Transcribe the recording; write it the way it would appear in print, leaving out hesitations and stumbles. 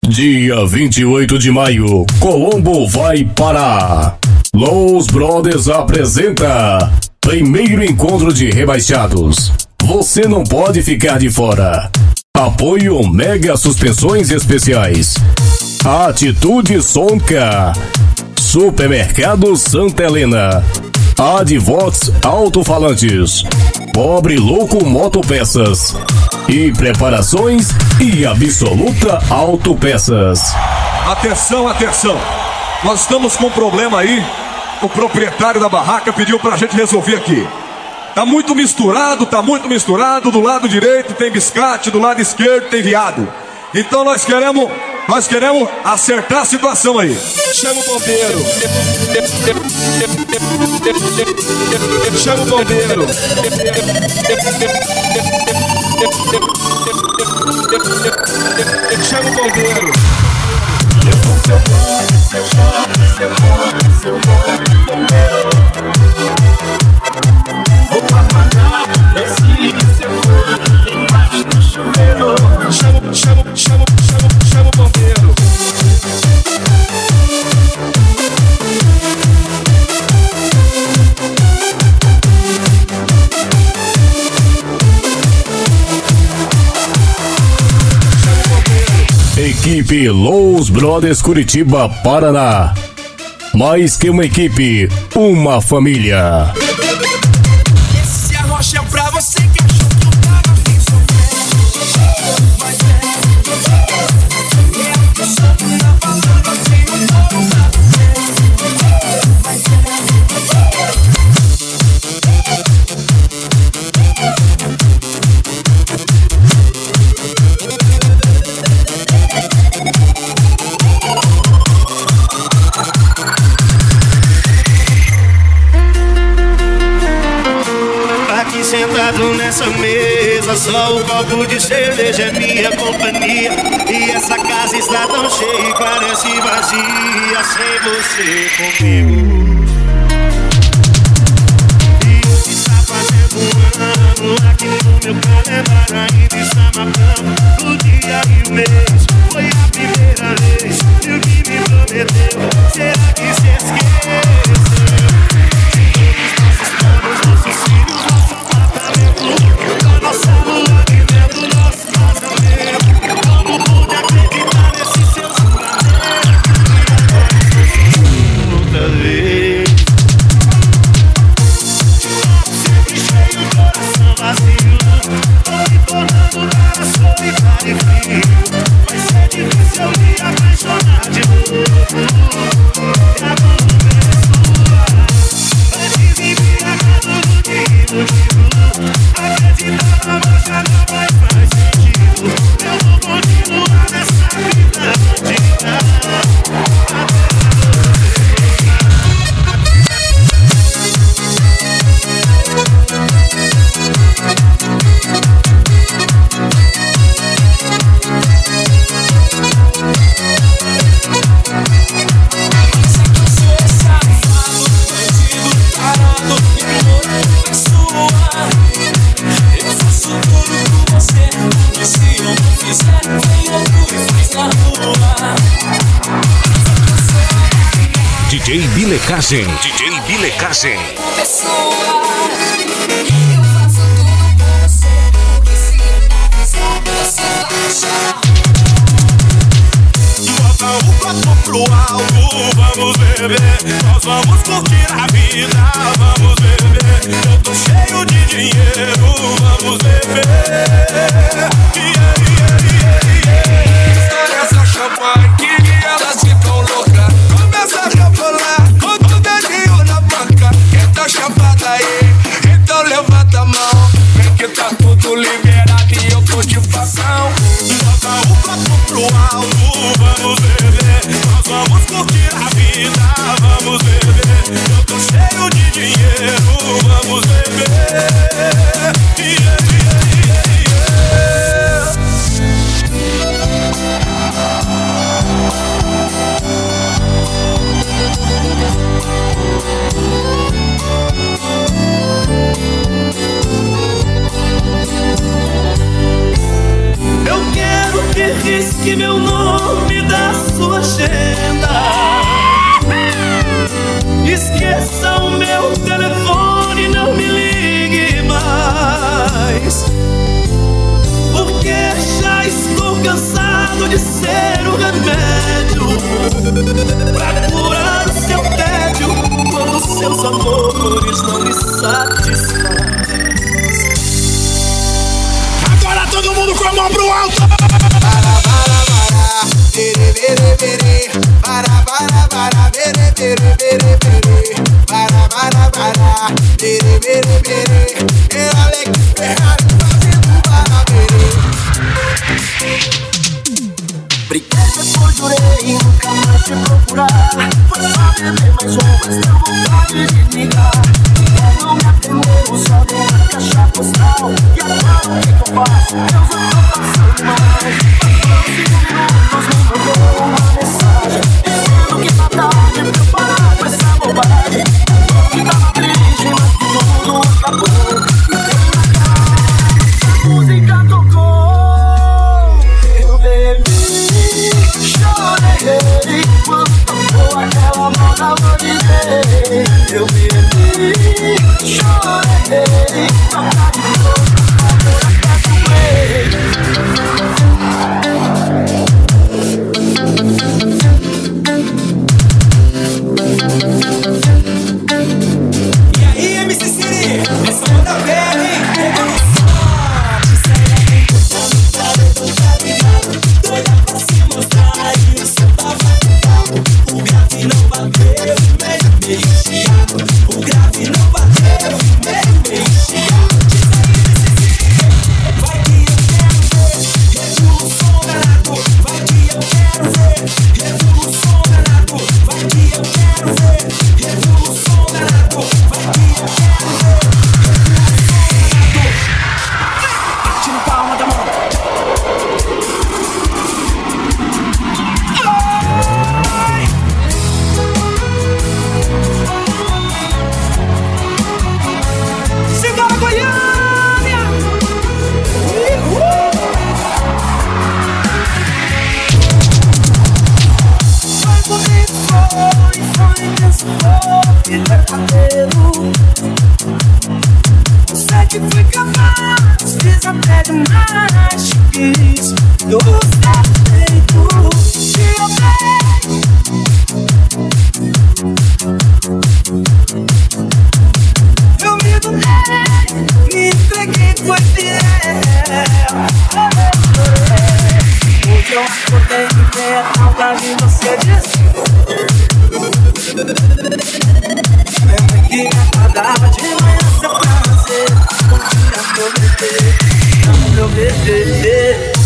Dia 28 de maio, Colombo vai parar. Los Brothers apresenta primeiro encontro de rebaixados. Você não pode ficar de fora. Apoio Mega Suspensões Especiais. Atitude Sonca. Supermercado Santa Helena. Advox Alto-Falantes. Pobre Louco Motopeças. E Preparações e Absoluta Autopeças. Atenção, atenção. Nós estamos com um problema aí. O proprietário da barraca pediu pra gente resolver aqui. Tá muito misturado. Do lado direito tem biscate, do lado esquerdo tem viado. Então nós queremos acertar a situação aí. Chama o bombeiro. Chama o bombeiro. Chama o bombeiro. Vou apagar esse seu fogo embaixo do chuveiro. Chama o bombeiro. Equipe Los Brothers Curitiba, Paraná. Mais que uma equipe, uma família. Esse arrocha é pra você que achou que eu tava sem sofrer. Mas eu sou que na balada tenho um bom pra sentado nessa mesa, só o copo de cerveja é minha companhia. E essa casa está tão cheia e parece vazia sem você comigo. E o que está fazendo um ano aqui no meu calendário ainda está marcando o dia e o mês. Foi a primeira vez que o que me prometeu, será que se esqueceu? Nossa lua vivendo nosso casamento. Como pude acreditar nesse seu juramento? Outra vez. Sempre cheio, coração vazio. Tô me tornando cara solitário e frio. Vai ser difícil eu me apaixonar de novo. E a dúvida é sua. Antes embriagado do que iludido. Acreditar na marcha não faz mais sentido. Eu vou continuar nessa vida bandida. DJ Bilecagem. DJ Bilecagem. Eu faço tudo por você, porque se eu não fizer, você vai chorar. Bota o copo pro alto, vamos beber. Nós vamos curtir a vida, vamos beber. Eu tô cheio de dinheiro, vamos beber. Estoura essa champanhe que elas ficam loucas. Começa a rebolar, bota o dedinho na banca. Quem tá chapada aí, então levanta a mão. Vem que tá tudo liberado e eu tô de facão. Bota o copo pro alto, vamos beber. Nós vamos curtir a vida, vamos beber. Eu tô cheio de dinheiro, vamos beber. Eu quero que risque meu nome Ouça o meu telefone, não me ligue mais, porque já estou cansado de ser o remédio pra curar o seu tédio quando seus amores não me satisfazem. Agora todo mundo com a mão pro alto! Briguei, depois jurei e nunca mais te procurar. Foi só beber mais um, mas deu vontade de ligar. Não me atendeu, só deu uma caixa postal. E agora o que eu faço? Deus, eu tô passando mal. Passou 5 minutos, me mandou uma mensagem dizendo que tá tarde pra eu parar com essa bobagem. Que tava triste, mas que tudo acabou. E tem na cara, a música tocou. Eu bebi, chorei, quando tocou aquela moda vou dizer. Eu bebi, chorei, toca de novo, amor até doer. E aí, MC Siri, essa onda velha, hein? Doida pra se mostrar e o som tava tocado. O grave não bateu, meio chiado. O grave não bateu, meio chiado. Vai que eu quero ver, revolução danado. Vai que eu quero ver, revolução danado. Vai que eu quero ver, revolução danado. Vai que eu quero ver, revolução danado. Bate no palma da mão. Simbora, Goiânia! Foi bonito, foi intenso, foi verdadeiro. Eu sei que fui capaz, fiz até demais. Te quis do seu jeito, te amei. Eu me doei, me entreguei, foi fiel. Hoje eu acordei e ver a saudade e você disse. Lembra que acordava de manhã seu prazer. Um dia prometer, não prometer.